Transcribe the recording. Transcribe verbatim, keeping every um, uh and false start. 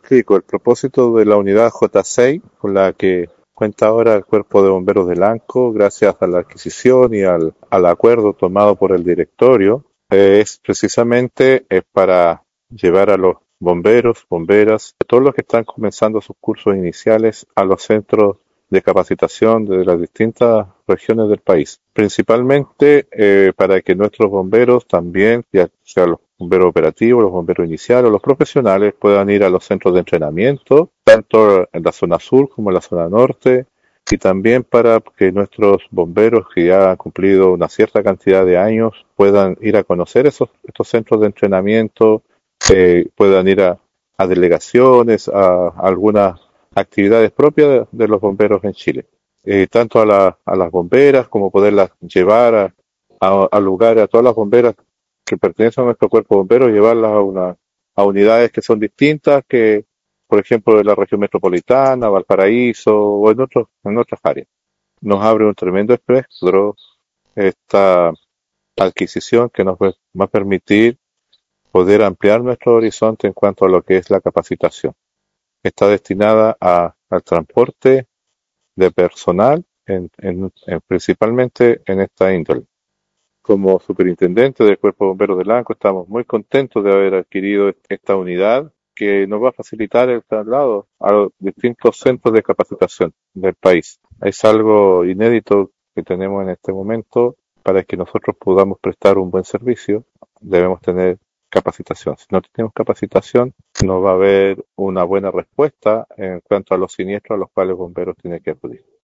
Sí, con el propósito de la unidad J seis, con la que cuenta ahora el Cuerpo de Bomberos de Lanco, gracias a la adquisición y al, al acuerdo tomado por el directorio, eh, es precisamente es para llevar a los bomberos, bomberas, todos los que están comenzando sus cursos iniciales a los centros de capacitación de las distintas regiones del país. Principalmente eh, para que nuestros bomberos también, ya sea los bomberos operativos, los bomberos iniciales, los profesionales, puedan ir a los centros de entrenamiento, tanto en la zona sur como en la zona norte, y también para que nuestros bomberos que ya han cumplido una cierta cantidad de años puedan ir a conocer esos estos centros de entrenamiento, eh, puedan ir a, a delegaciones, a, a algunas actividades propias de, de los bomberos en Chile. Eh, tanto a, la, a las bomberas como poderlas llevar a, a, a lugares, a todas las bomberas que pertenecen a nuestro cuerpo de bomberos, llevarlas a, una, a unidades que son distintas, que por ejemplo de la región metropolitana, Valparaíso o en, otros, en otras áreas. Nos abre un tremendo espectro esta adquisición que nos va a permitir poder ampliar nuestro horizonte en cuanto a lo que es la capacitación. Está destinada a, al transporte de personal, en, en, en, principalmente en esta índole. Como superintendente del Cuerpo de Bomberos de Lanco, estamos muy contentos de haber adquirido esta unidad que nos va a facilitar el traslado a los distintos centros de capacitación del país. Es algo inédito que tenemos en este momento. Para que nosotros podamos prestar un buen servicio, debemos tener capacitación. Si no tenemos capacitación, no va a haber una buena respuesta en cuanto a los siniestros a los cuales bomberos tienen que acudir.